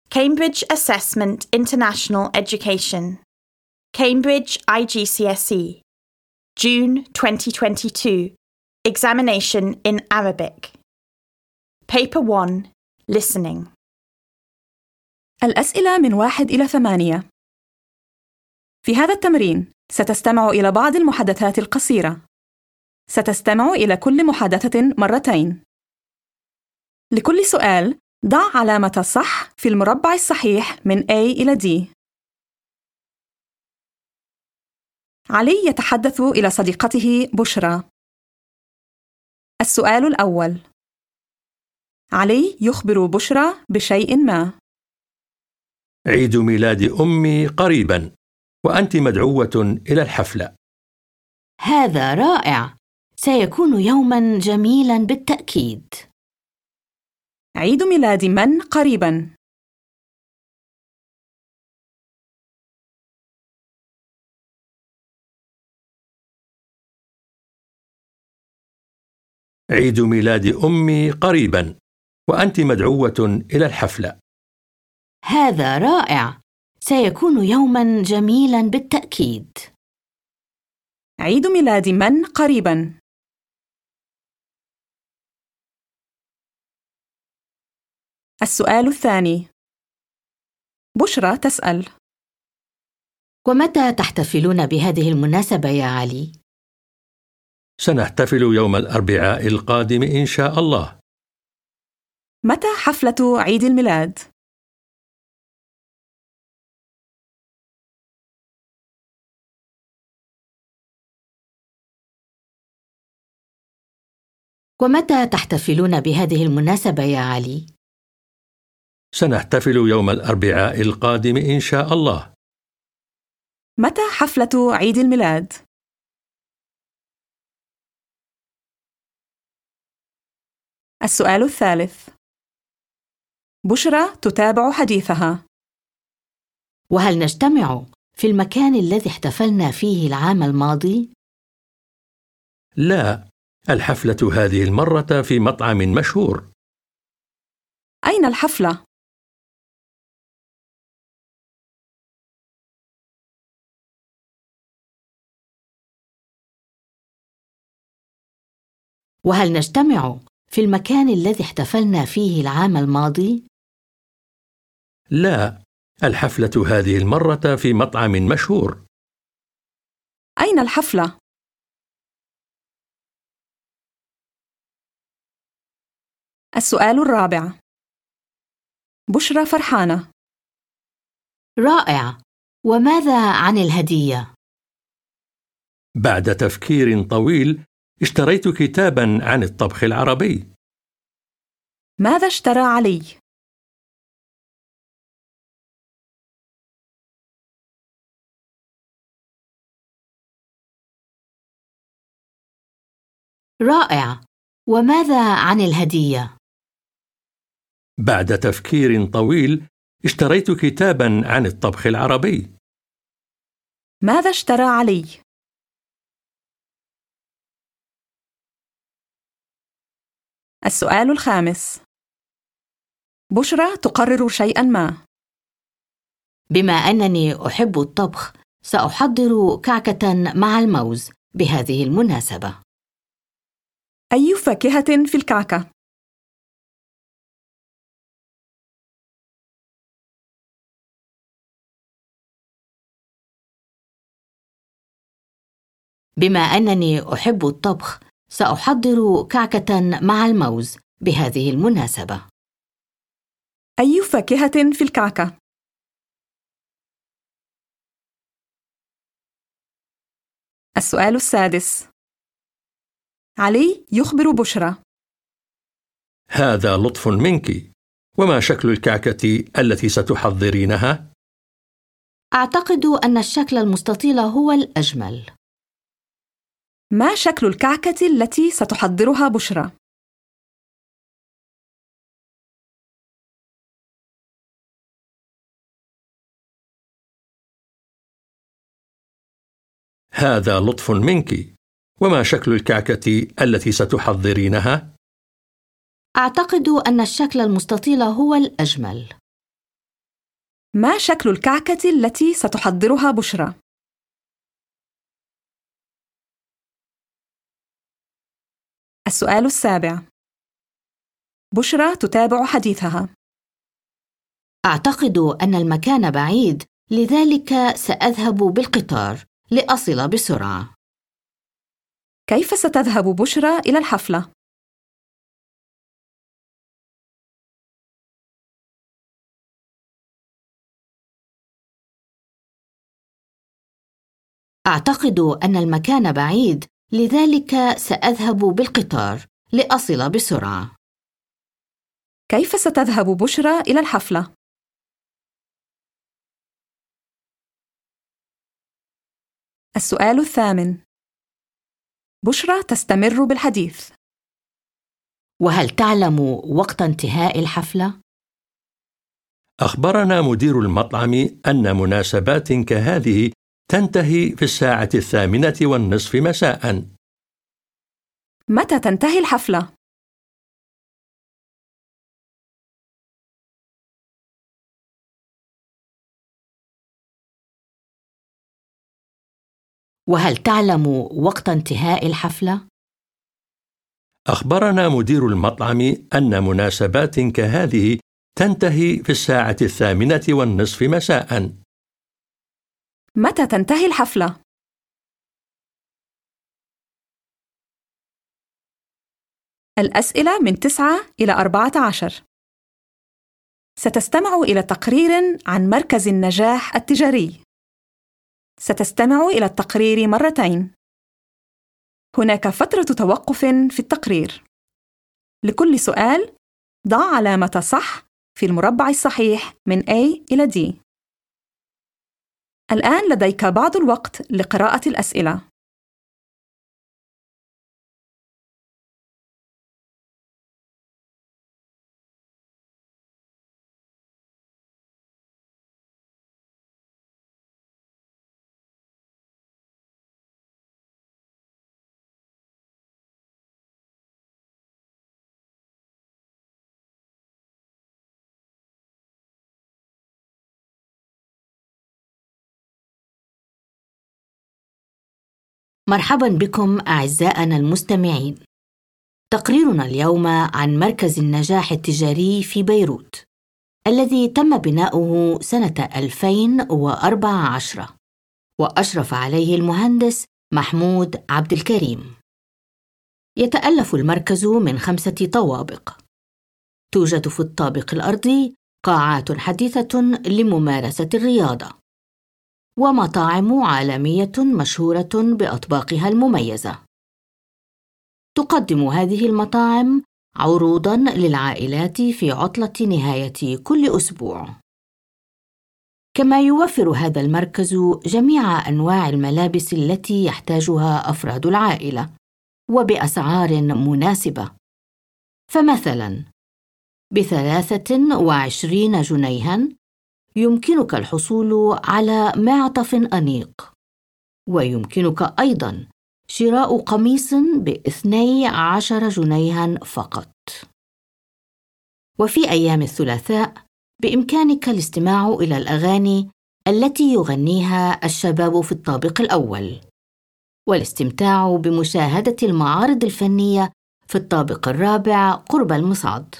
Cambridge Assessment International Education. Cambridge IGCSE. June 2022. Examination in Arabic. Paper 1. Listening. الأسئلة من 1 إلى 8. في هذا التمرين ستستمع إلى بعض المحادثات القصيرة. ستستمع إلى كل محادثة مرتين. لكل سؤال ضع علامة صح في المربع الصحيح من A إلى D. علي يتحدث إلى صديقته بشرى. السؤال الأول: علي يخبر بشرى بشيء ما. عيد ميلاد أمي قريباً، وأنت مدعوة إلى الحفلة. هذا رائع، سيكون يوماً جميلاً بالتأكيد. عيد ميلاد من قريباً؟ عيد ميلاد أمي قريباً، وأنت مدعوة إلى الحفلة. هذا رائع، سيكون يوماً جميلاً بالتأكيد. عيد ميلاد من قريباً؟ السؤال الثاني: بشرى تسأل: ومتى تحتفلون بهذه المناسبة يا علي؟ سنحتفل يوم الأربعاء القادم إن شاء الله. متى حفلة عيد الميلاد؟ ومتى تحتفلون بهذه المناسبة يا علي؟ سنحتفل يوم الأربعاء القادم إن شاء الله. متى حفلة عيد الميلاد؟ السؤال الثالث: بشرى تتابع حديثها. وهل نجتمع في المكان الذي احتفلنا فيه العام الماضي؟ لا، الحفلة هذه المرة في مطعم مشهور. أين الحفلة؟ وهل نجتمع في المكان الذي احتفلنا فيه العام الماضي؟ لا، الحفلة هذه المرة في مطعم مشهور. أين الحفلة؟ السؤال الرابع: بشرى فرحانة. رائع، وماذا عن الهدية؟ بعد تفكير طويل اشتريت كتاباً عن الطبخ العربي. ماذا اشترى علي؟ رائع، وماذا عن الهدية؟ بعد تفكير طويل اشتريت كتاباً عن الطبخ العربي. ماذا اشترى علي؟ السؤال الخامس: بشرى تقرر شيئاً ما. بما أنني أحب الطبخ، سأحضر كعكة مع الموز بهذه المناسبة. أي فاكهة في الكعكة؟ بما أنني أحب الطبخ، سأحضر كعكة مع الموز بهذه المناسبة. أي فاكهة في الكعكة؟ السؤال السادس: علي يخبر بشرى. هذا لطف منك. وما شكل الكعكة التي ستحضرينها؟ أعتقد أن الشكل المستطيل هو الأجمل. ما شكل الكعكة التي ستحضرها بشرى؟ هذا لطف منك. وما شكل الكعكة التي ستحضرينها؟ أعتقد أن الشكل المستطيل هو الأجمل. ما شكل الكعكة التي ستحضرها بشرى؟ السؤال السابع. بشرى تتابع حديثها. أعتقد أن المكان بعيد، لذلك سأذهب بالقطار لأصل بسرعة. كيف ستذهب بشرى إلى الحفلة؟ أعتقد أن المكان بعيد، لذلك سأذهب بالقطار لأصل بسرعة. كيف ستذهب بشرى إلى الحفلة؟ السؤال الثامن. بشرى تستمر بالحديث. وهل تعلم وقت انتهاء الحفلة؟ أخبرنا مدير المطعم أن مناسبات كهذه تنتهي في 8:30 مساء. متى تنتهي الحفلة؟ وهل تعلم وقت انتهاء الحفلة؟ أخبرنا مدير المطعم أن مناسبات كهذه تنتهي في 8:30 مساء. متى تنتهي الحفلة؟ الأسئلة من 9 إلى 14. ستستمع إلى تقرير عن مركز النجاح التجاري. ستستمع إلى التقرير مرتين. هناك فترة توقف في التقرير. لكل سؤال، ضع علامة صح في المربع الصحيح من A إلى D. الآن لديك بعض الوقت لقراءة الأسئلة. مرحبا بكم أعزائنا المستمعين. تقريرنا اليوم عن مركز النجاح التجاري في بيروت، الذي تم بناؤه سنة 2014، وأشرف عليه المهندس محمود عبد الكريم. يتألف المركز من 5 طوابق. توجد في الطابق الأرضي قاعات حديثة لممارسة الرياضة، ومطاعم عالمية مشهورة بأطباقها المميزة. تقدم هذه المطاعم عروضاً للعائلات في عطلة نهاية كل أسبوع. كما يوفر هذا المركز جميع أنواع الملابس التي يحتاجها أفراد العائلة، وبأسعار مناسبة. فمثلاً ب23 جنيها يمكنك الحصول على معطف أنيق، ويمكنك أيضاً شراء قميص ب12 جنيها فقط. وفي أيام الثلاثاء بإمكانك الاستماع إلى الأغاني التي يغنيها الشباب في الطابق الأول، والاستمتاع بمشاهدة المعارض الفنية في الطابق الرابع قرب المصعد.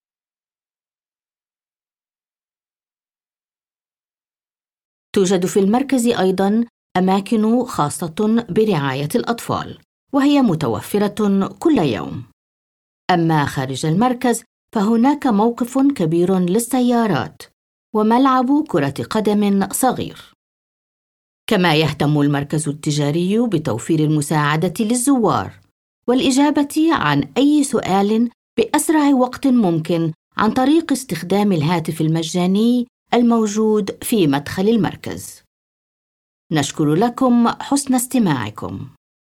توجد في المركز أيضاً أماكن خاصة برعاية الأطفال، وهي متوفرة كل يوم. أما خارج المركز فهناك موقف كبير للسيارات وملعب كرة قدم صغير. كما يهتم المركز التجاري بتوفير المساعدة للزوار والإجابة عن أي سؤال بأسرع وقت ممكن عن طريق استخدام الهاتف المجاني الموجود في مدخل المركز. نشكر لكم حسن استماعكم.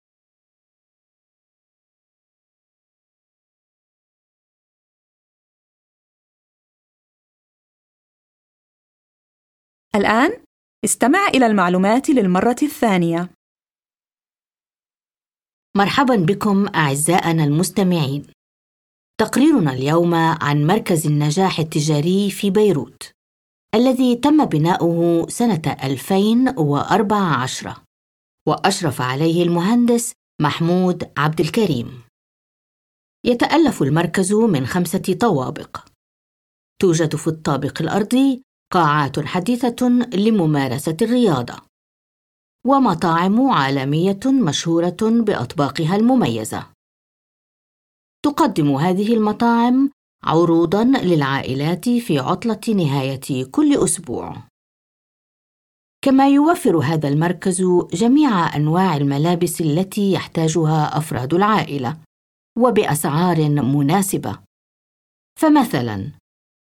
الآن استمع إلى المعلومات للمرة الثانية. مرحبا بكم أعزائنا المستمعين. تقريرنا اليوم عن مركز النجاح التجاري في بيروت، الذي تم بناؤه سنة 2014 وأشرف عليه المهندس محمود عبد الكريم. يتألف المركز من 5 طوابق. توجد في الطابق الأرضي قاعات حديثة لممارسة الرياضة، ومطاعم عالمية مشهورة بأطباقها المميزة. تقدم هذه المطاعم عروضاً للعائلات في عطلة نهاية كل أسبوع. كما يوفر هذا المركز جميع أنواع الملابس التي يحتاجها أفراد العائلة وبأسعار مناسبة. فمثلاً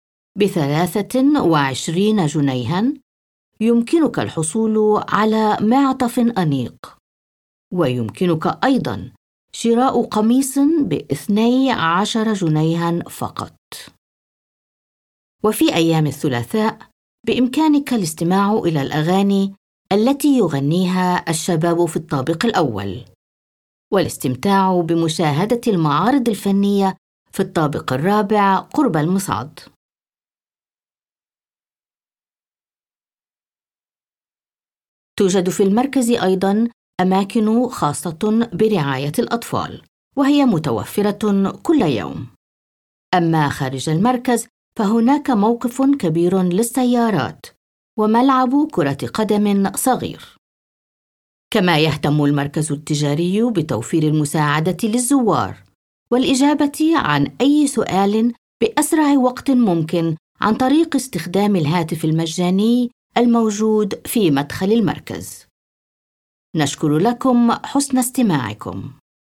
ب23 جنيها يمكنك الحصول على معطف أنيق، ويمكنك أيضاً شراء قميص ب12 جنيها فقط. وفي أيام الثلاثاء بإمكانك الاستماع إلى الأغاني التي يغنيها الشباب في الطابق الأول، والاستمتاع بمشاهدة المعارض الفنية في الطابق الرابع قرب المصعد. توجد في المركز أيضاً أماكن خاصة برعاية الأطفال، وهي متوفرة كل يوم. أما خارج المركز فهناك موقف كبير للسيارات وملعب كرة قدم صغير. كما يهتم المركز التجاري بتوفير المساعدة للزوار والإجابة عن أي سؤال بأسرع وقت ممكن عن طريق استخدام الهاتف المجاني الموجود في مدخل المركز. نشكر لكم حسن استماعكم.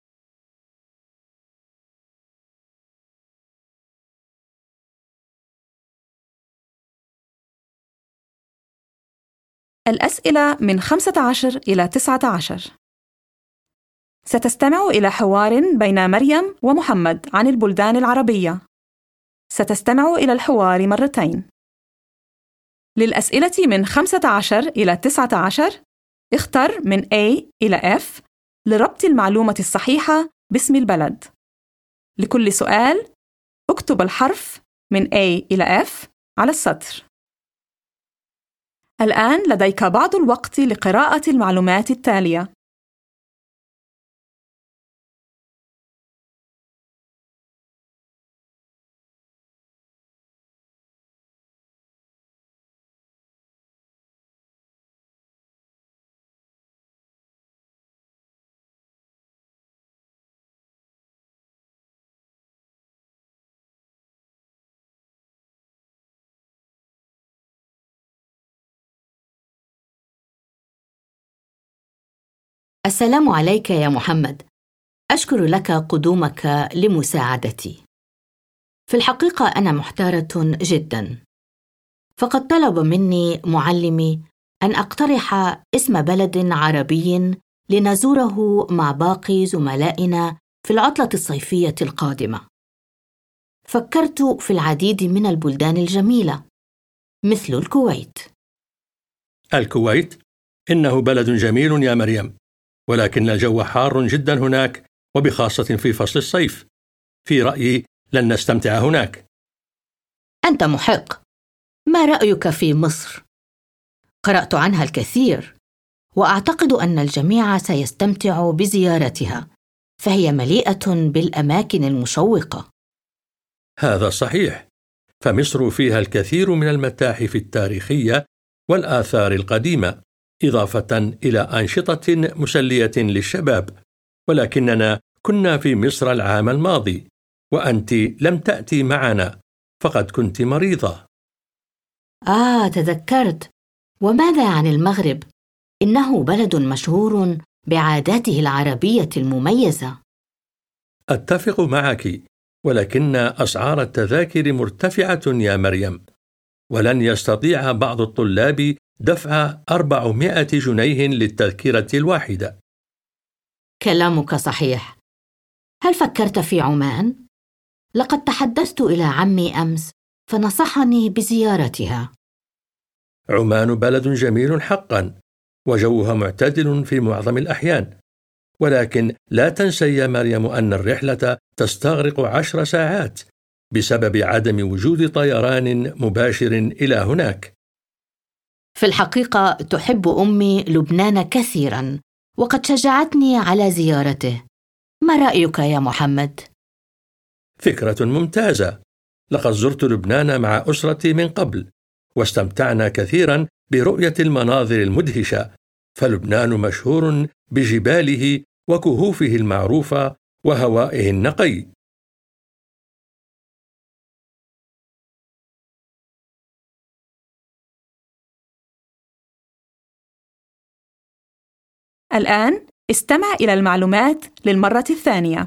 الأسئلة من 15 إلى 19. ستستمع إلى حوار بين مريم ومحمد عن البلدان العربية. ستستمع إلى الحوار مرتين. للأسئلة من 15 إلى 19 اختر من A إلى F لربط المعلومة الصحيحة باسم البلد. لكل سؤال اكتب الحرف من A إلى F على السطر. الآن لديك بعض الوقت لقراءة المعلومات التالية. السلام عليك يا محمد. أشكر لك قدومك لمساعدتي. في الحقيقة أنا محتارة جداً، فقد طلب مني معلمي أن أقترح اسم بلد عربي لنزوره مع باقي زملائنا في العطلة الصيفية القادمة. فكرت في العديد من البلدان الجميلة مثل الكويت. الكويت؟ إنه بلد جميل يا مريم، ولكن الجو حار جدا هناك، وبخاصة في فصل الصيف. في رأيي لن نستمتع هناك. أنت محق. ما رأيك في مصر؟ قرأت عنها الكثير، وأعتقد أن الجميع سيستمتع بزيارتها، فهي مليئة بالأماكن المشوقة. هذا صحيح، فمصر فيها الكثير من المتاحف التاريخية والآثار القديمة، إضافة إلى أنشطة مسلية للشباب. ولكننا كنا في مصر العام الماضي، وأنت لم تأتي معنا، فقد كنت مريضة. تذكرت. وماذا عن المغرب؟ إنه بلد مشهور بعاداته العربية المميزة. أتفق معك، ولكن أسعار التذاكر مرتفعة يا مريم، ولن يستطيع بعض الطلاب دفع 400 جنيه للتذكرة الواحدة. كلامك صحيح. هل فكرت في عمان؟ لقد تحدثت إلى عمي أمس فنصحني بزيارتها. عمان بلد جميل حقا، وجوها معتدل في معظم الأحيان، ولكن لا تنسي يا مريم أن الرحلة تستغرق 10 ساعات بسبب عدم وجود طيران مباشر إلى هناك، في الحقيقة تحب أمي لبنان كثيراً، وقد شجعتني على زيارته. ما رأيك يا محمد؟ فكرة ممتازة. لقد زرت لبنان مع أسرتي من قبل، واستمتعنا كثيرا برؤية المناظر المدهشة، فلبنان مشهور بجباله وكهوفه المعروفة وهوائه النقي. الآن استمع إلى المعلومات للمرة الثانية.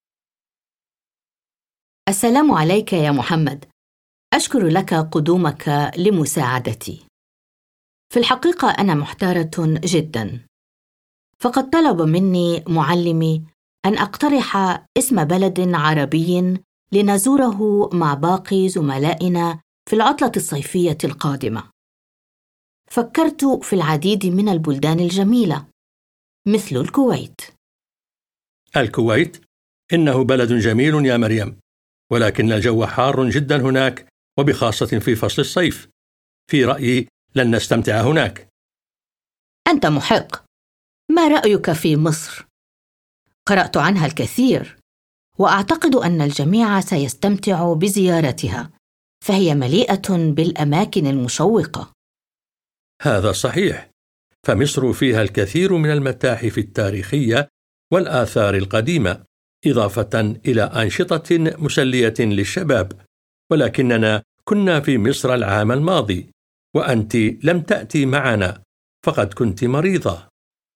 السلام عليك يا محمد. أشكر لك قدومك لمساعدتي. في الحقيقة أنا محتارة جداً، فقد طلب مني معلمي أن أقترح اسم بلد عربي لنزوره مع باقي زملائنا في العطلة الصيفية القادمة. فكرت في العديد من البلدان الجميلة مثل الكويت. الكويت؟ إنه بلد جميل يا مريم، ولكن الجو حار جدا هناك، وبخاصة في فصل الصيف. في رأيي لن نستمتع هناك. أنت محق. ما رأيك في مصر؟ قرأت عنها الكثير، وأعتقد أن الجميع سيستمتع بزيارتها، فهي مليئة بالأماكن المشوقة. هذا صحيح، فمصر فيها الكثير من المتاحف التاريخية والآثار القديمة، إضافة إلى أنشطة مسلية للشباب. ولكننا كنا في مصر العام الماضي، وأنت لم تأتي معنا، فقد كنت مريضة.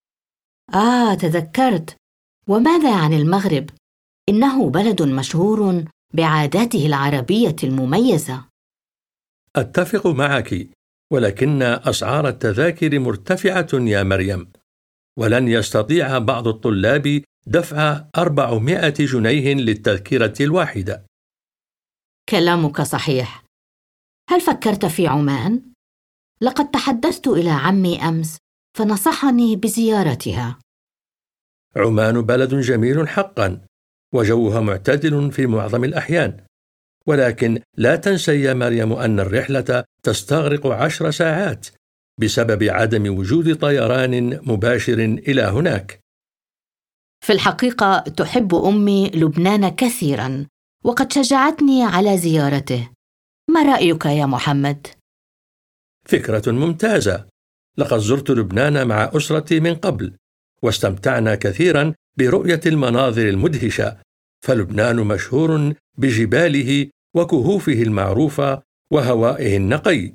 تذكرت. وماذا عن المغرب؟ إنه بلد مشهور بعاداته العربية المميزة. أتفق معك، ولكن أسعار التذاكر مرتفعة يا مريم، ولن يستطيع بعض الطلاب دفع 400 جنيه للتذكرة الواحدة. كلامك صحيح. هل فكرت في عمان؟ لقد تحدثت إلى عمي أمس فنصحني بزيارتها. عمان بلد جميل حقا، وجوها معتدل في معظم الأحيان، ولكن لا تنسي يا مريم أن الرحلة تستغرق 10 ساعات بسبب عدم وجود طيران مباشر إلى هناك. في الحقيقة تحب أمي لبنان كثيراً، وقد شجعتني على زيارته. ما رأيك يا محمد؟ فكرة ممتازة. لقد زرت لبنان مع أسرتي من قبل، واستمتعنا كثيرا برؤية المناظر المدهشة، فلبنان مشهور بجباله وكهوفه المعروفة وهوائه النقي.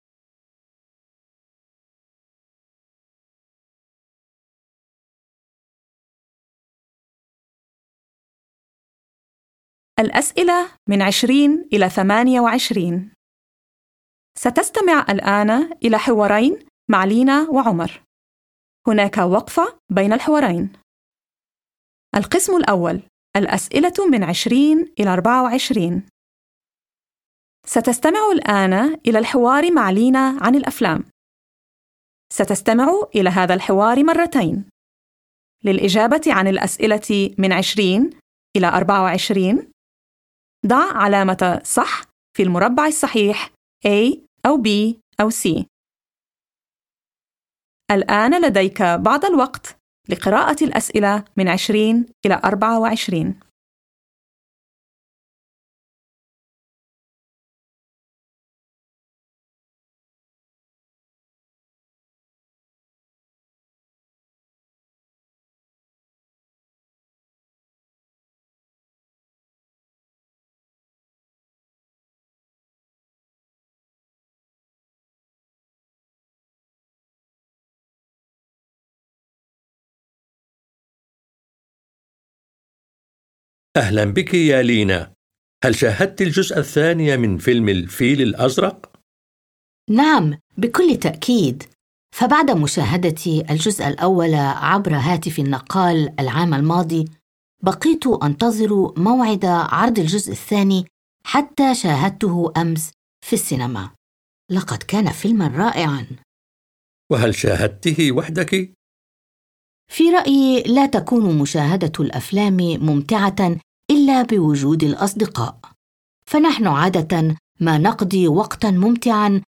الأسئلة من 20 إلى 28. ستستمع الآن إلى حوارين مع لينا وعمر. هناك وقفة بين الحوارين. القسم الأول، الأسئلة من 20 إلى 24. ستستمع الآن إلى الحوار مع لينا عن الأفلام. ستستمع إلى هذا الحوار مرتين. للإجابة عن الأسئلة من 20 إلى 24، ضع علامة صح في المربع الصحيح A أو B أو C. الآن لديك بعض الوقت لقراءة الأسئلة من 20 إلى 24. أهلا بك يا لينا. هل شاهدت الجزء الثاني من فيلم الفيل الأزرق؟ نعم، بكل تأكيد. فبعد مشاهدة الجزء الأول عبر هاتف النقال العام الماضي، بقيت أنتظر موعد عرض الجزء الثاني حتى شاهدته أمس في السينما. لقد كان فيلماً رائعاً. وهل شاهدته وحدك؟ في رأيي لا تكون مشاهدة الأفلام ممتعة إلا بوجود الأصدقاء، فنحن عادة ما نقضي وقتاً ممتعاً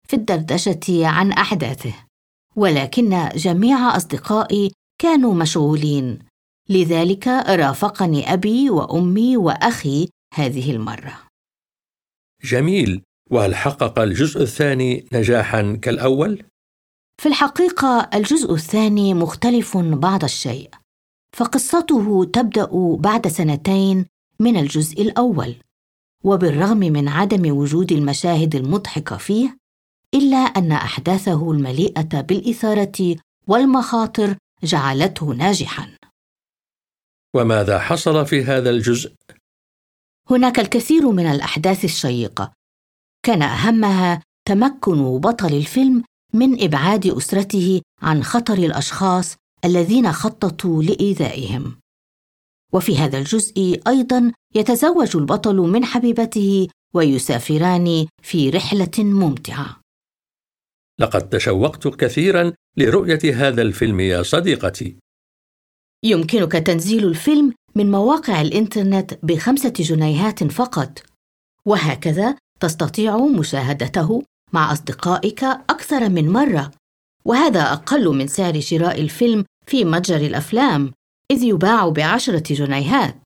في الدردشة عن أحداثه، ولكن جميع أصدقائي كانوا مشغولين، لذلك رافقني أبي وأمي وأخي هذه المرة. جميل. وهل حقق الجزء الثاني نجاحاً كالأول؟ في الحقيقة الجزء الثاني مختلف بعض الشيء، فقصته تبدأ بعد 2 من الجزء الأول، وبالرغم من عدم وجود المشاهد المضحكة فيه، إلا أن أحداثه المليئة بالإثارة والمخاطر جعلته ناجحاً. وماذا حصل في هذا الجزء؟ هناك الكثير من الأحداث الشيقة، كان أهمها تمكن بطل الفيلم من إبعاد أسرته عن خطر الأشخاص الذين خططوا لإيذائهم. وفي هذا الجزء أيضاً يتزوج البطل من حبيبته ويسافران في رحلة ممتعة. لقد تشوقت كثيراً لرؤية هذا الفيلم يا صديقتي. يمكنك تنزيل الفيلم من مواقع الإنترنت ب5 جنيهات فقط، وهكذا تستطيع مشاهدته مع أصدقائك أكثر من مرة، وهذا أقل من سعر شراء الفيلم في متجر الأفلام، إذ يباع ب10 جنيهات.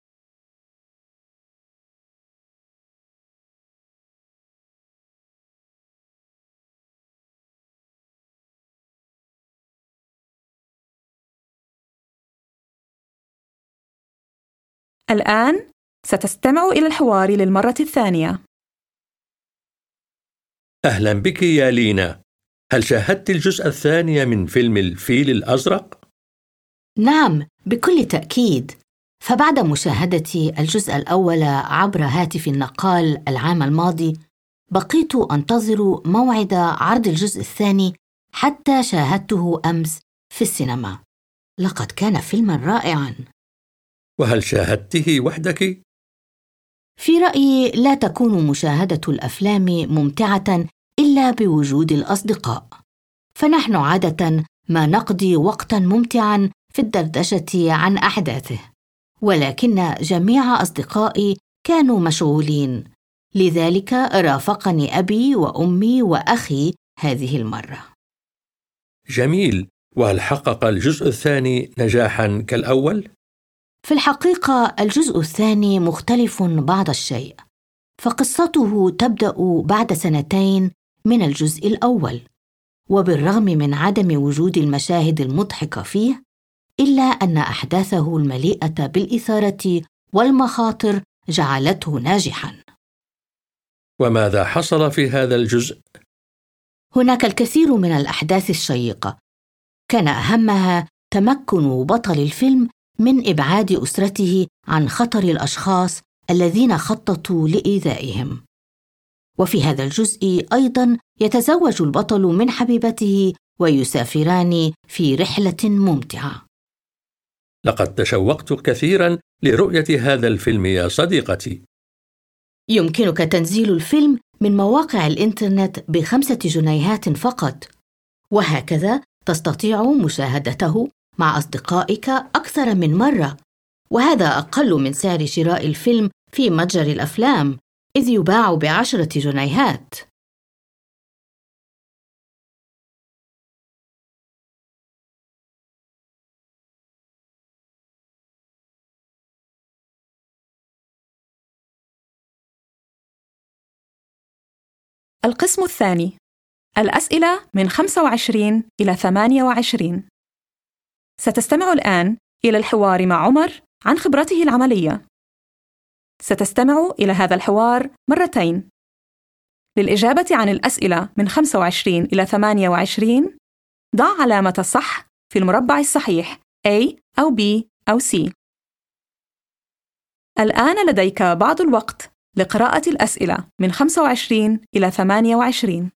الآن ستستمع إلى الحوار للمرة الثانية. أهلاً بك يا لينا. هل شاهدت الجزء الثاني من فيلم الفيل الأزرق؟ نعم، بكل تأكيد. فبعد مشاهدة الجزء الأول عبر هاتف النقال العام الماضي، بقيت أنتظر موعد عرض الجزء الثاني حتى شاهدته أمس في السينما. لقد كان فيلماً رائعاً. وهل شاهدته وحدك؟ في رأيي لا تكون مشاهدة الأفلام ممتعة إلا بوجود الأصدقاء، فنحن عادة ما نقضي وقتاً ممتعاً في الدردشة عن أحداثه، ولكن جميع أصدقائي كانوا مشغولين، لذلك رافقني أبي وأمي وأخي هذه المرة. جميل. وهل حقق الجزء الثاني نجاحاً كالأول؟ في الحقيقة الجزء الثاني مختلف بعض الشيء، فقصته تبدأ بعد 2 من الجزء الأول، وبالرغم من عدم وجود المشاهد المضحكة فيه، إلا أن أحداثه المليئة بالإثارة والمخاطر جعلته ناجحاً. وماذا حصل في هذا الجزء؟ هناك الكثير من الأحداث الشيقة، كان أهمها تمكن بطل الفيلم من إبعاد أسرته عن خطر الأشخاص الذين خططوا لإيذائهم. وفي هذا الجزء أيضاً يتزوج البطل من حبيبته ويسافران في رحلة ممتعة. لقد تشوقت كثيراً لرؤية هذا الفيلم يا صديقتي. يمكنك تنزيل الفيلم من مواقع الإنترنت ب5 جنيهات فقط، وهكذا تستطيع مشاهدته مع أصدقائك أكثر من مرة، وهذا أقل من سعر شراء الفيلم في متجر الأفلام، إذ يباع ب10 جنيهات. القسم الثاني. الأسئلة من 25 إلى 28. ستستمع الآن إلى الحوار مع عمر عن خبرته العملية. ستستمع إلى هذا الحوار مرتين. للإجابة عن الأسئلة من 25 إلى 28، ضع علامة الصح في المربع الصحيح A أو B أو C. الآن لديك بعض الوقت لقراءة الأسئلة من 25 إلى 28.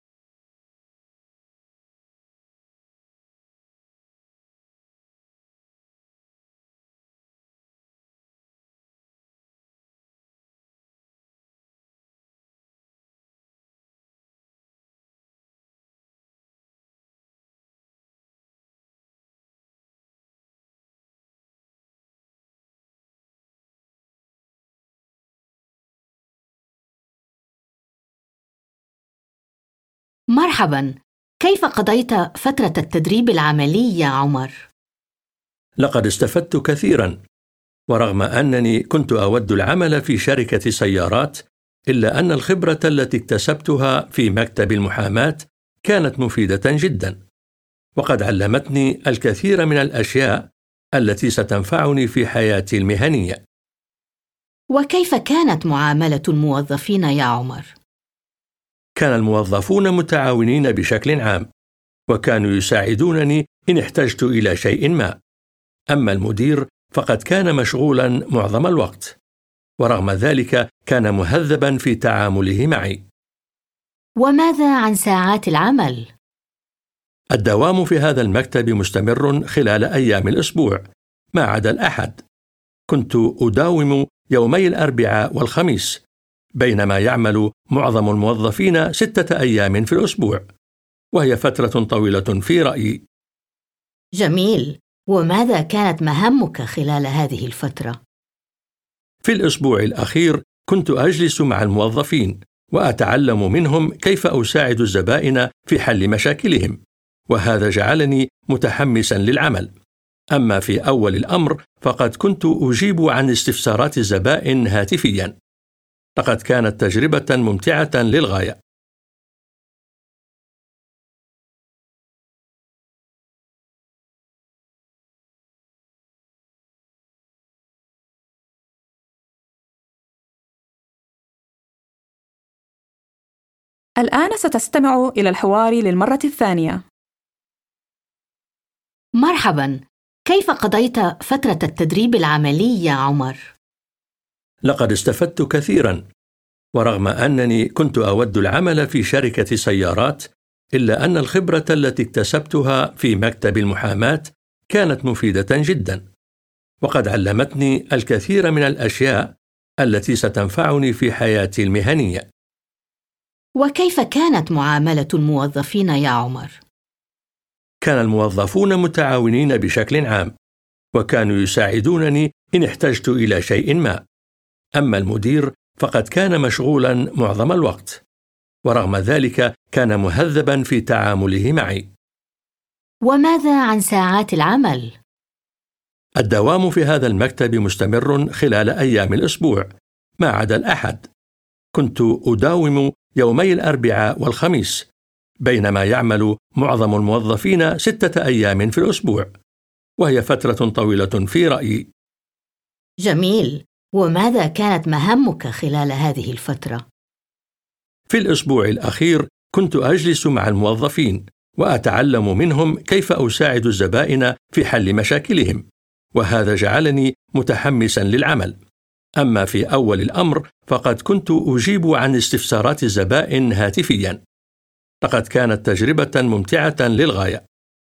مرحباً، كيف قضيت فترة التدريب العملي يا عمر؟ لقد استفدت كثيرا، ورغم أنني كنت أود العمل في شركة سيارات، إلا أن الخبرة التي اكتسبتها في مكتب المحاماة كانت مفيدة جدا، وقد علمتني الكثير من الأشياء التي ستنفعني في حياتي المهنية. وكيف كانت معاملة الموظفين يا عمر؟ كان الموظفون متعاونين بشكل عام، وكانوا يساعدونني إن احتجت إلى شيء ما. أما المدير فقد كان مشغولا معظم الوقت، ورغم ذلك كان مهذبا في تعامله معي. وماذا عن ساعات العمل؟ الدوام في هذا المكتب مستمر خلال أيام الأسبوع ما عدا الأحد. كنت أداوم يومي الأربعاء والخميس، بينما يعمل معظم الموظفين 6 أيام في الأسبوع، وهي فترة طويلة في رأيي. جميل، وماذا كانت مهامك خلال هذه الفترة؟ في الأسبوع الأخير كنت أجلس مع الموظفين وأتعلم منهم كيف أساعد الزبائن في حل مشاكلهم، وهذا جعلني متحمسا للعمل. أما في أول الأمر فقد كنت أجيب عن استفسارات الزبائن هاتفيا. لقد كانت تجربة ممتعة للغاية. الآن ستستمع إلى الحوار للمرة الثانية. مرحباً، كيف قضيت فترة التدريب العملي يا عمر؟ لقد استفدت كثيرا، ورغم أنني كنت أود العمل في شركة سيارات، إلا أن الخبرة التي اكتسبتها في مكتب المحاماة كانت مفيدة جدا، وقد علمتني الكثير من الأشياء التي ستنفعني في حياتي المهنية. وكيف كانت معاملة الموظفين يا عمر؟ كان الموظفون متعاونين بشكل عام، وكانوا يساعدونني إن احتجت إلى شيء ما. أما المدير فقد كان مشغولا معظم الوقت، ورغم ذلك كان مهذبا في تعامله معي. وماذا عن ساعات العمل؟ الدوام في هذا المكتب مستمر خلال أيام الأسبوع ما عدا الأحد. كنت أداوم يومي الأربعاء والخميس، بينما يعمل معظم الموظفين 6 أيام في الأسبوع، وهي فترة طويلة في رأيي. جميل، وماذا كانت مهامك خلال هذه الفترة؟ في الأسبوع الأخير كنت أجلس مع الموظفين وأتعلم منهم كيف أساعد الزبائن في حل مشاكلهم، وهذا جعلني متحمسا للعمل. أما في أول الأمر فقد كنت أجيب عن استفسارات الزبائن هاتفيا. لقد كانت تجربة ممتعة للغاية.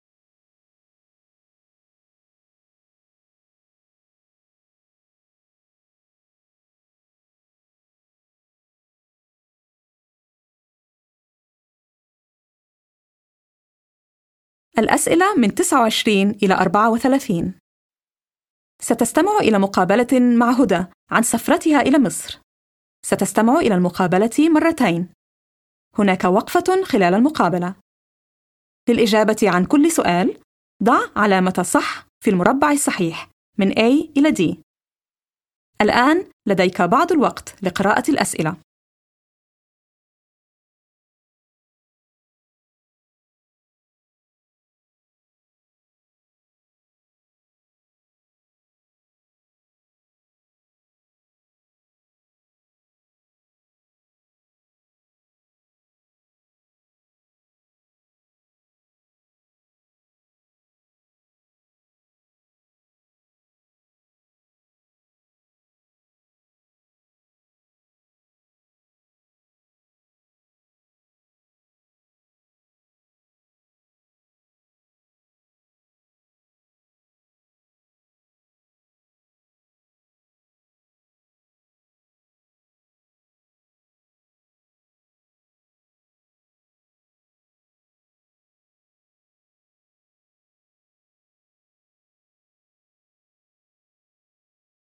الأسئلة من 29 إلى 34. ستستمع إلى مقابلة مع هدى عن سفرتها إلى مصر. ستستمع إلى المقابلة مرتين. هناك وقفة خلال المقابلة. للإجابة عن كل سؤال، ضع علامة صح في المربع الصحيح من A إلى D. الآن لديك بعض الوقت لقراءة الأسئلة.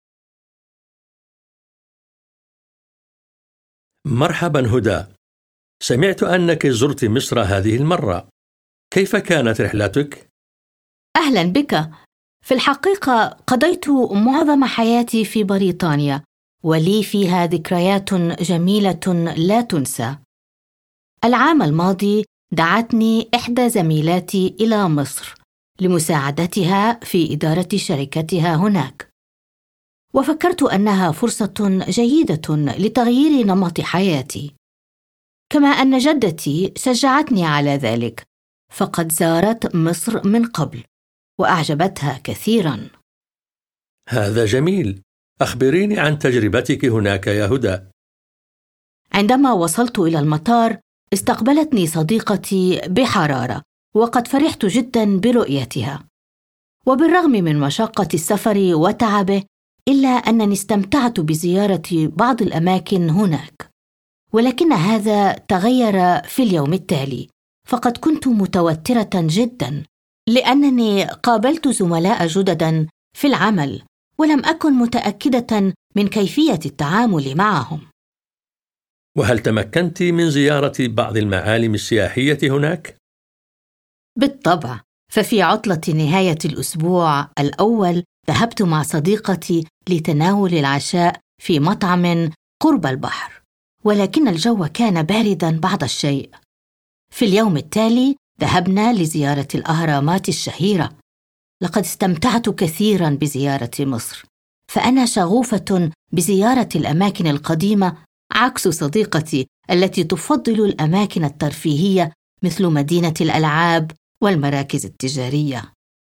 مرحبا هدى، سمعت أنك زرت مصر هذه المرة. كيف كانت رحلتك؟ أهلا بك. في الحقيقة قضيت معظم حياتي في بريطانيا، ولي فيها ذكريات جميلة لا تنسى. العام الماضي دعتني إحدى زميلاتي إلى مصر لمساعدتها في إدارة شركتها هناك، وفكرت أنها فرصة جيدة لتغيير نمط حياتي، كما أن جدتي شجعتني على ذلك، فقد زارت مصر من قبل وأعجبتها كثيراً. هذا جميل. أخبريني عن تجربتك هناك يا هدى. عندما وصلت إلى المطار استقبلتني صديقتي بحرارة، وقد فرحت جداً برؤيتها. وبالرغم من مشقة السفر وتعبه، إلا أنني استمتعت بزيارة بعض الأماكن هناك. ولكن هذا تغير في اليوم التالي، فقد كنت متوترة جداً لأنني قابلت زملاء جدداً في العمل، ولم أكن متأكدة من كيفية التعامل معهم. وهل تمكنت من زيارة بعض المعالم السياحية هناك؟ بالطبع، ففي عطلة نهاية الأسبوع الأول ذهبت مع صديقتي لتناول العشاء في مطعم قرب البحر، ولكن الجو كان بارداً بعض الشيء. في اليوم التالي ذهبنا لزيارة الأهرامات الشهيرة. لقد استمتعت كثيراً بزيارة مصر، فأنا شغوفة بزيارة الأماكن القديمة، عكس صديقتي التي تفضل الأماكن الترفيهية مثل مدينة الألعاب والمراكز التجارية.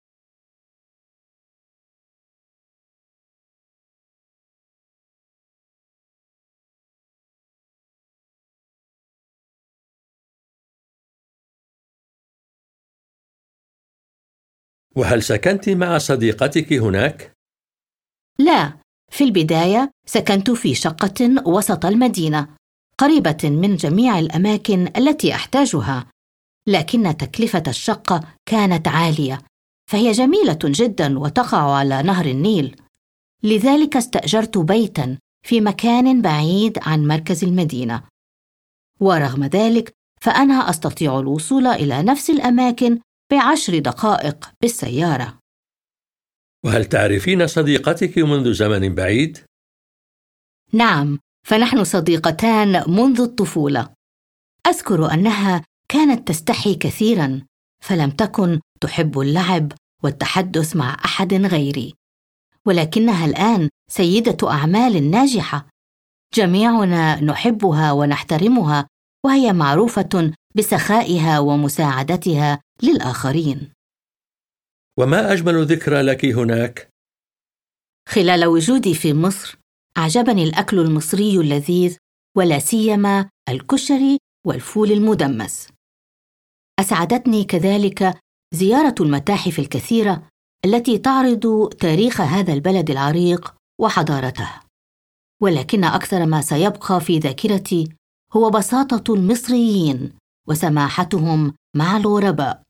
وهل سكنت مع صديقتك هناك؟ لا، في البداية سكنت في شقة وسط المدينة، قريبة من جميع الأماكن التي أحتاجها، لكن تكلفة الشقة كانت عالية، فهي جميلة جداً وتقع على نهر النيل. لذلك استأجرت بيتاً في مكان بعيد عن مركز المدينة، ورغم ذلك فأنا أستطيع الوصول إلى نفس الأماكن ب10 دقائق بالسيارة. وهل تعرفين صديقتك منذ زمن بعيد؟ نعم، فنحن صديقتان منذ الطفولة. أذكر أنها كانت تستحي كثيراً، فلم تكن تحب اللعب والتحدث مع أحد غيري، ولكنها الآن سيدة أعمال ناجحة. جميعنا نحبها ونحترمها، وهي معروفة بسخائها ومساعدتها للآخرين. وما أجمل ذكرى لك هناك؟ خلال وجودي في مصر أعجبني الأكل المصري اللذيذ، ولا سيما الكشري والفول المدمس. أسعدتني كذلك زيارة المتاحف الكثيرة التي تعرض تاريخ هذا البلد العريق وحضارته. ولكن أكثر ما سيبقى في ذاكرتي هو بساطة المصريين وسماحتهم مع الغرباء.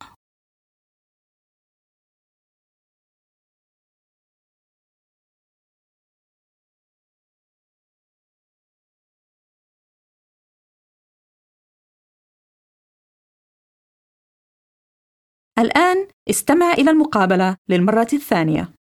الآن استمع إلى المقابلة للمرة الثانية.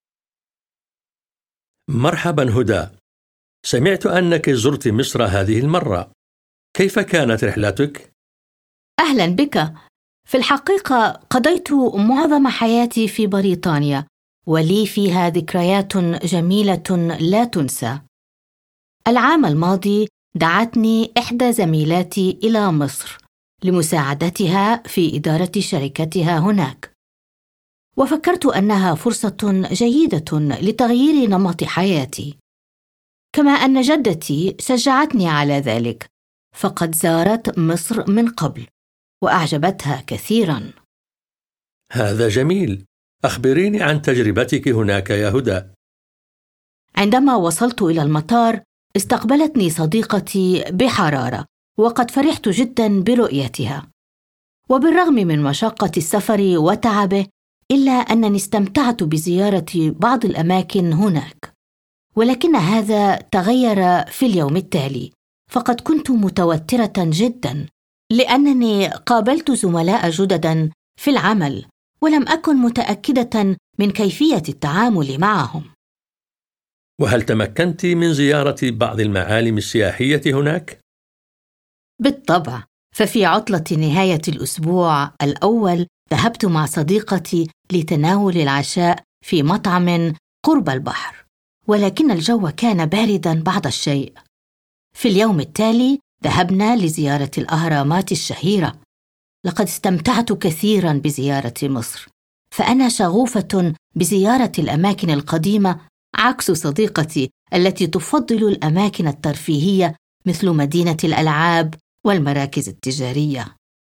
مرحبا هدى. سمعت أنك زرت مصر هذه المرة. كيف كانت رحلتك؟ أهلا بك. في الحقيقة قضيت معظم حياتي في بريطانيا، ولي فيها ذكريات جميلة لا تنسى. العام الماضي دعتني إحدى زميلاتي إلى مصر لمساعدتها في إدارة شركتها هناك، وفكرت أنها فرصة جيدة لتغيير نمط حياتي، كما أن جدتي شجعتني على ذلك، فقد زارت مصر من قبل وأعجبتها كثيراً. هذا جميل. أخبريني عن تجربتك هناك يا هدى. عندما وصلت إلى المطار استقبلتني صديقتي بحرارة، وقد فرحت جداً برؤيتها. وبالرغم من مشقة السفر وتعبه، إلا أنني استمتعت بزيارة بعض الأماكن هناك. ولكن هذا تغير في اليوم التالي، فقد كنت متوترة جداً لأنني قابلت زملاء جدداً في العمل ولم أكن متأكدة من كيفية التعامل معهم. وهل تمكنت من زيارة بعض المعالم السياحية هناك؟ بالطبع، ففي عطلة نهاية الأسبوع الأول ذهبت مع صديقتي لتناول العشاء في مطعم قرب البحر، ولكن الجو كان بارداً بعض الشيء. في اليوم التالي ذهبنا لزيارة الأهرامات الشهيرة. لقد استمتعت كثيراً بزيارة مصر، فأنا شغوفة بزيارة الأماكن القديمة عكس صديقتي التي تفضل الأماكن الترفيهية مثل مدينة الألعاب والمراكز التجارية.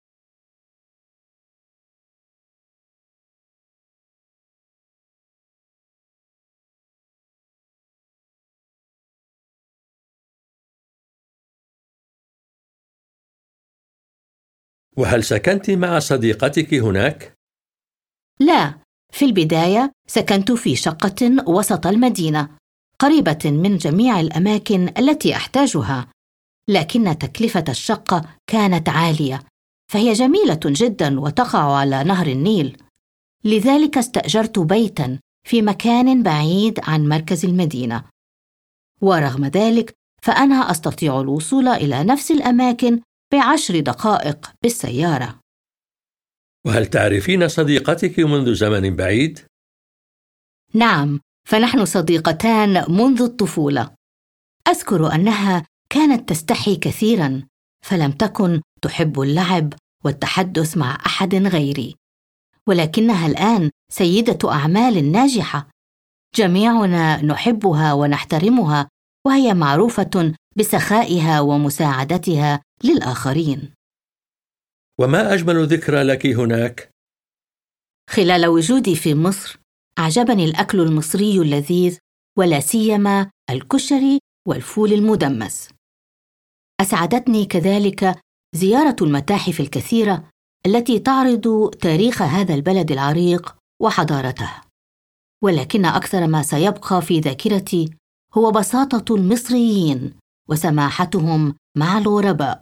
وهل سكنت مع صديقتك هناك؟ لا، في البداية سكنت في شقة وسط المدينة قريبة من جميع الأماكن التي أحتاجها، لكن تكلفة الشقة كانت عالية، فهي جميلة جداً وتقع على نهر النيل، لذلك استأجرت بيتاً في مكان بعيد عن مركز المدينة. ورغم ذلك فأنا أستطيع الوصول إلى نفس الأماكن ب10 دقائق بالسيارة. وهل تعرفين صديقتك منذ زمن بعيد؟ نعم، فنحن صديقتان منذ الطفولة. أذكر أنها كانت تستحي كثيراً، فلم تكن تحب اللعب والتحدث مع أحد غيري، ولكنها الآن سيدة أعمال ناجحة. جميعنا نحبها ونحترمها، وهي معروفة بسخائها ومساعدتها للآخرين. وما أجمل ذكرى لك هناك؟ خلال وجودي في مصر أعجبني الأكل المصري اللذيذ، ولا سيما الكشري والفول المدمس. أسعدتني كذلك زيارة المتاحف الكثيرة التي تعرض تاريخ هذا البلد العريق وحضارته، ولكن أكثر ما سيبقى في ذاكرتي هو بساطة المصريين وسماحتهم مع الغرباء.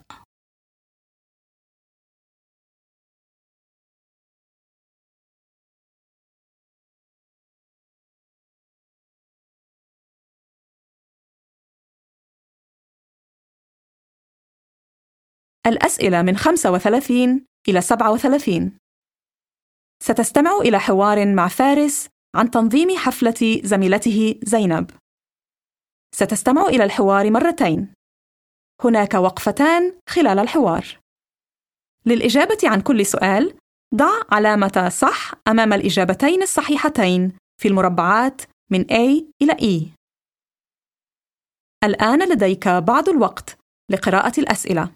الأسئلة من 35 إلى 37. ستستمع إلى حوار مع فارس عن تنظيم حفلة زميلته زينب. ستستمع إلى الحوار مرتين. هناك وقفتان خلال الحوار. للإجابة عن كل سؤال، ضع علامة صح أمام الإجابتين الصحيحتين في المربعات من A إلى E. الآن لديك بعض الوقت لقراءة الأسئلة.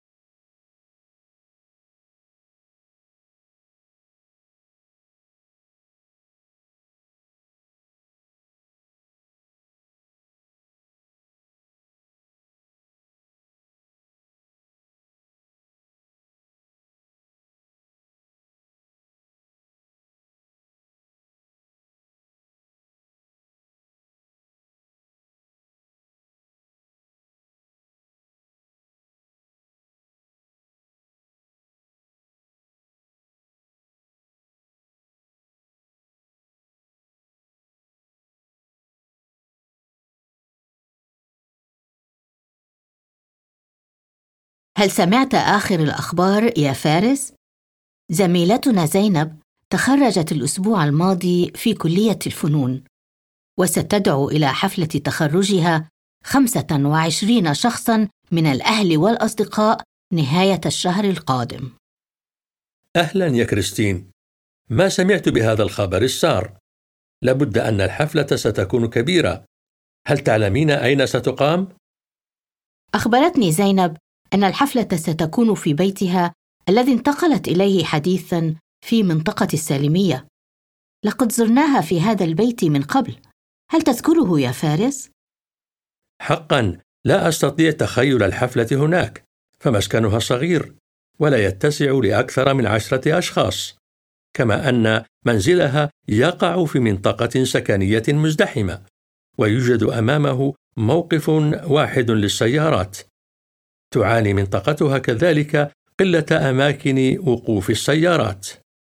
هل سمعت آخر الأخبار يا فارس؟ زميلتنا زينب تخرجت الأسبوع الماضي في كلية الفنون، وستدعو إلى حفلة تخرجها 25 شخصاً من الأهل والأصدقاء نهاية الشهر القادم. أهلاً يا كريستين، ما سمعت بهذا الخبر السار. لابد أن الحفلة ستكون كبيرة. هل تعلمين أين ستقام؟ أخبرتني زينب أن الحفلة ستكون في بيتها الذي انتقلت إليه حديثاً في منطقة السالمية. لقد زرناها في هذا البيت من قبل. هل تذكره يا فارس؟ حقاً لا أستطيع تخيل الحفلة هناك، فمسكنها صغير ولا يتسع لأكثر من 10 أشخاص، كما أن منزلها يقع في منطقة سكنية مزدحمة، ويوجد أمامه موقف واحد للسيارات. تعاني منطقتها كذلك قلة أماكن وقوف السيارات.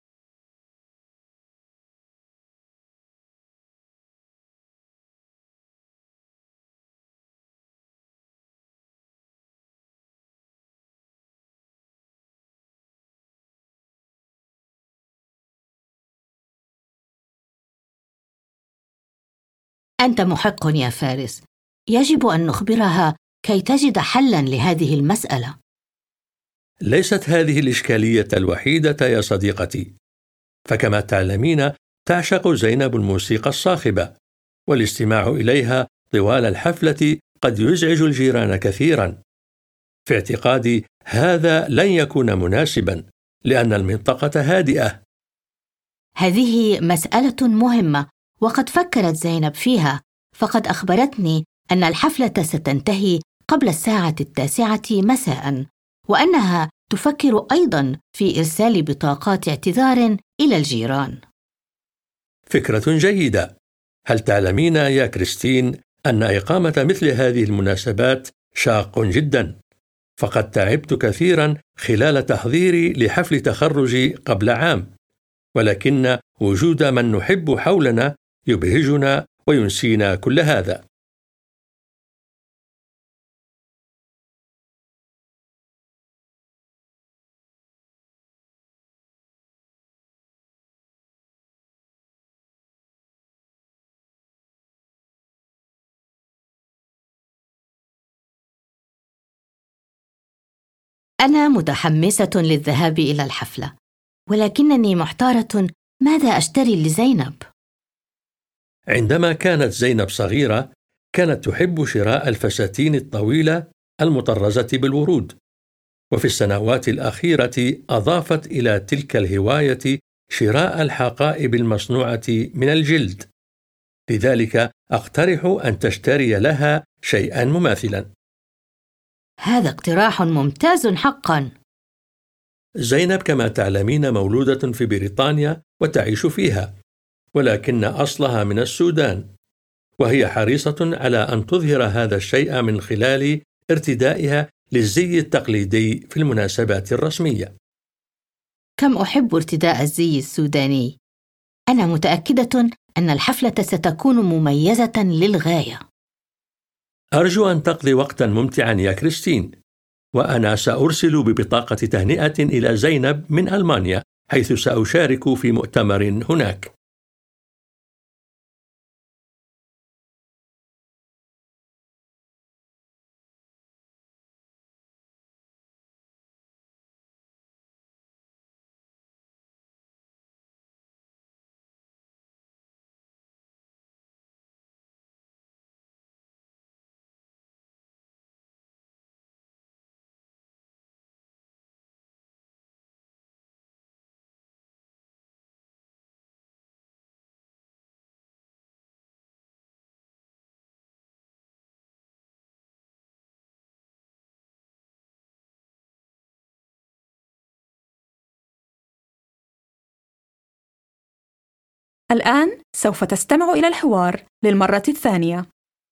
أنت محق يا فارس. يجب أن نخبرها كي تجد حلاً لهذه المسألة. ليست هذه الإشكالية الوحيدة يا صديقتي، فكما تعلمين تعشق زينب الموسيقى الصاخبة، والاستماع إليها طوال الحفلة قد يزعج الجيران كثيراً. في اعتقادي هذا لن يكون مناسباً لأن المنطقة هادئة. هذه مسألة مهمة، وقد فكرت زينب فيها، فقد أخبرتني أن الحفلة ستنتهي قبل الساعة 9 مساء، وأنها تفكر أيضاً في إرسال بطاقات اعتذار إلى الجيران. فكرة جيدة. هل تعلمين يا كريستين أن إقامة مثل هذه المناسبات شاق جداً؟ فقد تعبت كثيراً خلال تحضيري لحفل تخرجي قبل عام، ولكن وجود من نحب حولنا يبهجنا وينسينا كل هذا. أنا متحمسة للذهاب إلى الحفلة، ولكنني محتارة ماذا أشتري لزينب؟ عندما كانت زينب صغيرة كانت تحب شراء الفساتين الطويلة المطرزة بالورود، وفي السنوات الأخيرة أضافت إلى تلك الهواية شراء الحقائب المصنوعة من الجلد، لذلك أقترح أن تشتري لها شيئاً مماثلاً. هذا اقتراح ممتاز حقاً. زينب كما تعلمين مولودة في بريطانيا وتعيش فيها، ولكن أصلها من السودان، وهي حريصة على أن تظهر هذا الشيء من خلال ارتدائها للزي التقليدي في المناسبات الرسمية. كم أحب ارتداء الزي السوداني. أنا متأكدة أن الحفلة ستكون مميزة للغاية. أرجو أن تقضي وقتاً ممتعاً يا كريستين، وأنا سأرسل ببطاقة تهنئة إلى زينب من ألمانيا، حيث سأشارك في مؤتمر هناك. الآن سوف تستمع إلى الحوار للمرة الثانية.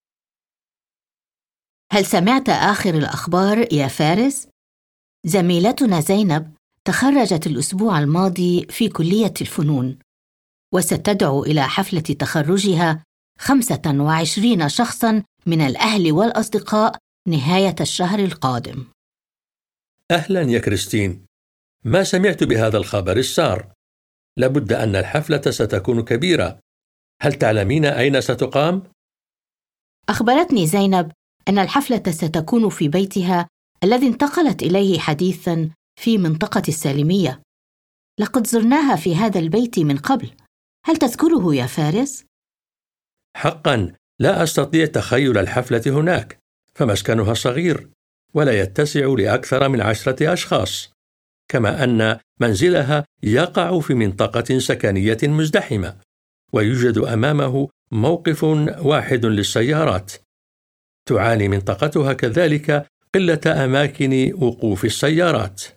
هل سمعت آخر الأخبار يا فارس؟ زميلتنا زينب تخرجت الأسبوع الماضي في كلية الفنون، وستدعو إلى حفلة تخرجها 25 شخصاً من الأهل والأصدقاء نهاية الشهر القادم. أهلاً يا كريستين، ما سمعت بهذا الخبر السار. لابد أن الحفلة ستكون كبيرة. هل تعلمين أين ستقام؟ أخبرتني زينب أن الحفلة ستكون في بيتها الذي انتقلت إليه حديثاً في منطقة السالمية. لقد زرناها في هذا البيت من قبل. هل تذكره يا فارس؟ حقاً لا أستطيع تخيل الحفلة هناك، فمسكنها صغير ولا يتسع لأكثر من 10 أشخاص، كما أن منزلها يقع في منطقة سكنية مزدحمة، ويوجد أمامه موقف واحد للسيارات. تعاني منطقتها كذلك قلة أماكن وقوف السيارات.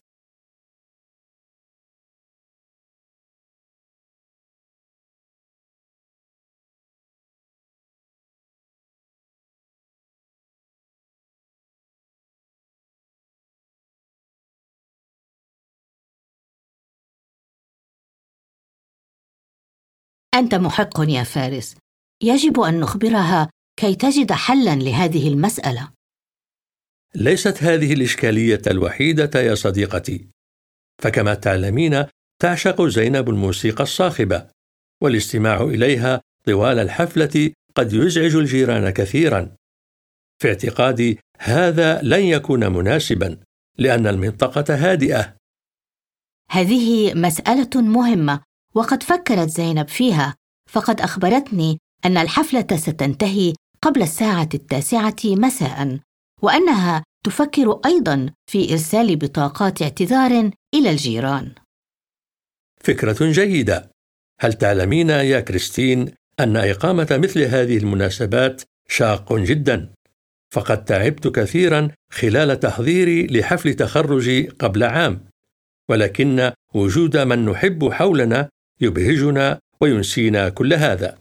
أنت محق يا فارس. يجب أن نخبرها كي تجد حلاً لهذه المسألة. ليست هذه الإشكالية الوحيدة يا صديقتي، فكما تعلمين تعشق زينب الموسيقى الصاخبة، والاستماع إليها طوال الحفلة قد يزعج الجيران كثيراً. في اعتقادي هذا لن يكون مناسباً لأن المنطقة هادئة. هذه مسألة مهمة، وقد فكرت زينب فيها، فقد أخبرتني أن الحفلة ستنتهي قبل الساعة 9 مساءً، وأنها تفكر أيضاً في إرسال بطاقات اعتذار إلى الجيران. فكرة جيدة. هل تعلمين يا كريستين أن إقامة مثل هذه المناسبات شاق جداً؟ فقد تعبت كثيراً خلال تحضيري لحفل تخرجي قبل عام، ولكن وجود من نحب حولنا يبهجنا وينسينا كل هذا.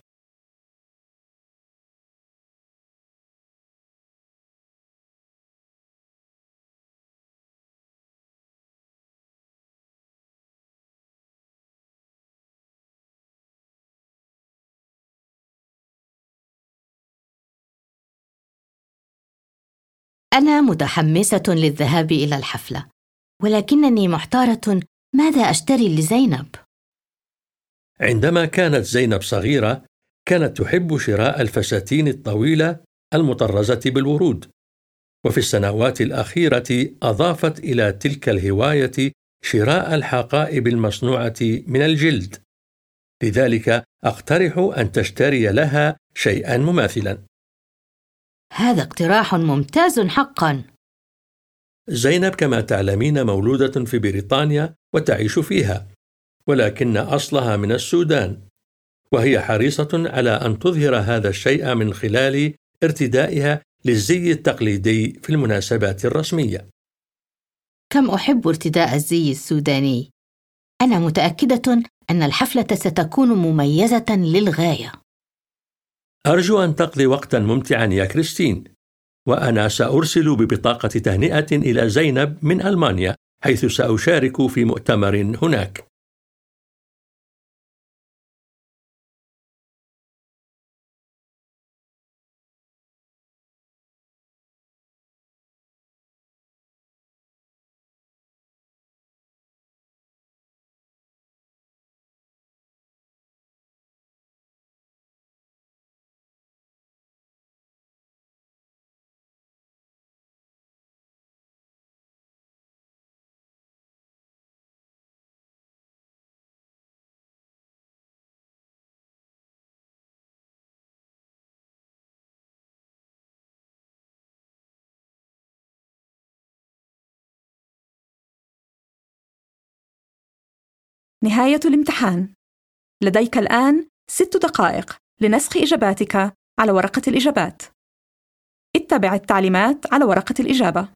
أنا متحمسة للذهاب إلى الحفلة، ولكنني محتارة ماذا أشتري لزينب؟ عندما كانت زينب صغيرة كانت تحب شراء الفساتين الطويلة المطرزة بالورود، وفي السنوات الأخيرة أضافت إلى تلك الهواية شراء الحقائب المصنوعة من الجلد، لذلك أقترح أن تشتري لها شيئاً مماثلاً. هذا اقتراح ممتاز حقاً. زينب كما تعلمين مولودة في بريطانيا وتعيش فيها، ولكن أصلها من السودان، وهي حريصة على أن تظهر هذا الشيء من خلال ارتدائها للزي التقليدي في المناسبات الرسمية. كم أحب ارتداء الزي السوداني. أنا متأكدة أن الحفلة ستكون مميزة للغاية. أرجو أن تقضي وقتاً ممتعاً يا كريستين، وأنا سأرسل ببطاقة تهنئة إلى زينب من ألمانيا، حيث سأشارك في مؤتمر هناك. نهاية الامتحان. لديك الآن 6 دقائق لنسخ إجاباتك على ورقة الإجابات. اتبع التعليمات على ورقة الإجابة.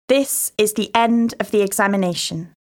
This is the end of the examination.